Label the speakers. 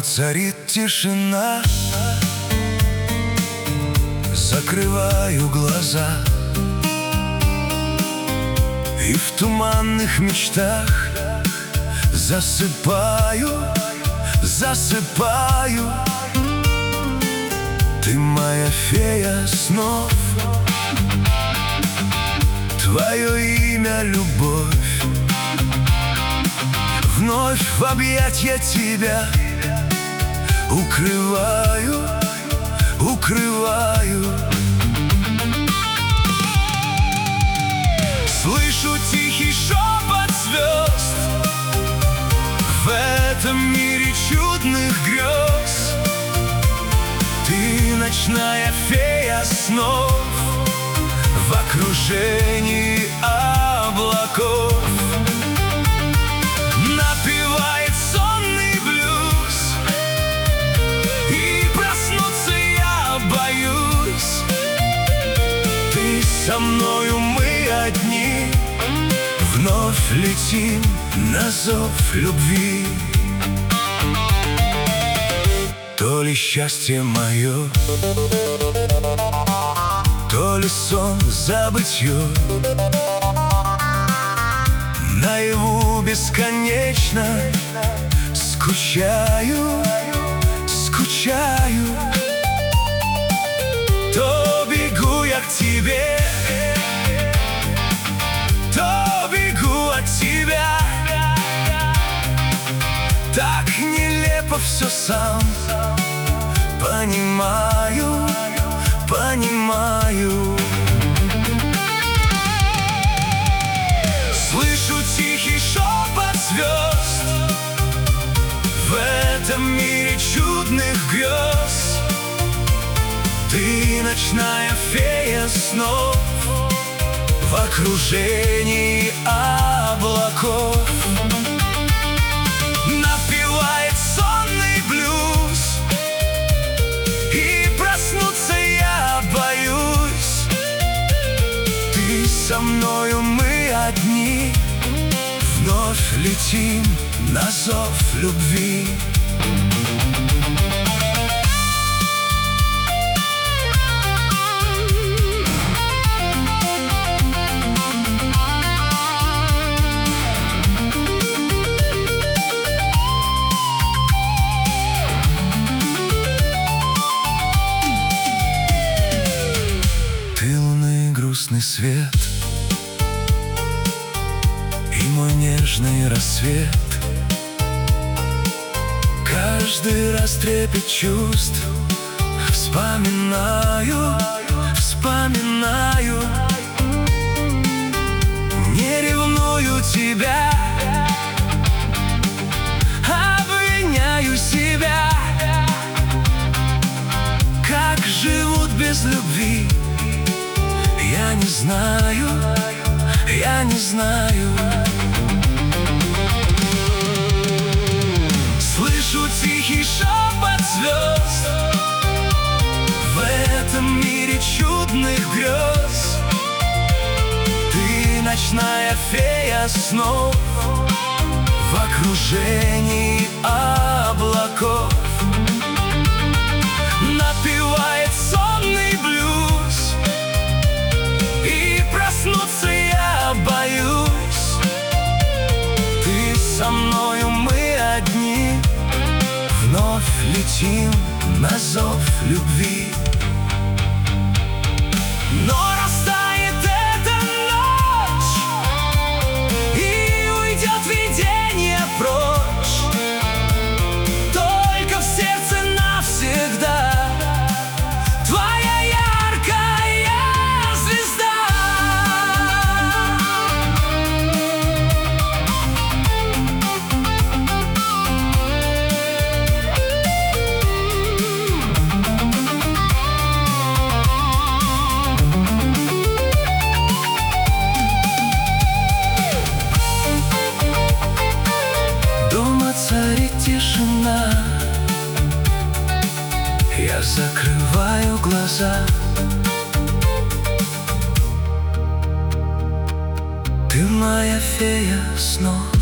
Speaker 1: царит тишина. Закрываю глаза и в туманных мечтах засыпаю, засыпаю. Ты моя фея снов, твое имя — любовь. Вновь в объятья тебя укрываю, укрываю. Слышу тихий шепот звезд в этом мире чудных грез. Ты ночная фея снов в окружении облаков. Напевает сонный блюз, и проснуться я боюсь. Ты со мною, мы одни, вновь летим на зов любви. То ли счастье мое, то ли сон забытье. Наяву бесконечно скучаю, скучаю. То бегу я к тебе, то бегу от тебя. Так нелепо все сам понимаю, понимаю. Слышу тихий шепот звезд в этом мире чудных грез. Ты ночная фея снов в окружении облаков. Напевает сонный блюз, и проснуться я боюсь. Ты со мною, мы одни, вновь летим на зов любви. Ты лунный грустный свет и мой нежный рассвет. Каждый раз трепет чувств вспоминаю, вспоминаю. Не ревную тебя, обвиняю себя. Как живут без любви, я не знаю, я не знаю. Слышу тихий шепот звезд в этом мире чудных грез. Ты ночная фея снов в окружении облаков. Напевает сонный блюз, и проснуться я боюсь. Ты со мною, мы одни, вновь летим на зов любви. Но растает эта ночь, и уйдет видение прочь. Только в сердце навсегда твоя яркая звезда. Дома царит тишина, я закрываю глаза. Ты моя фея снов.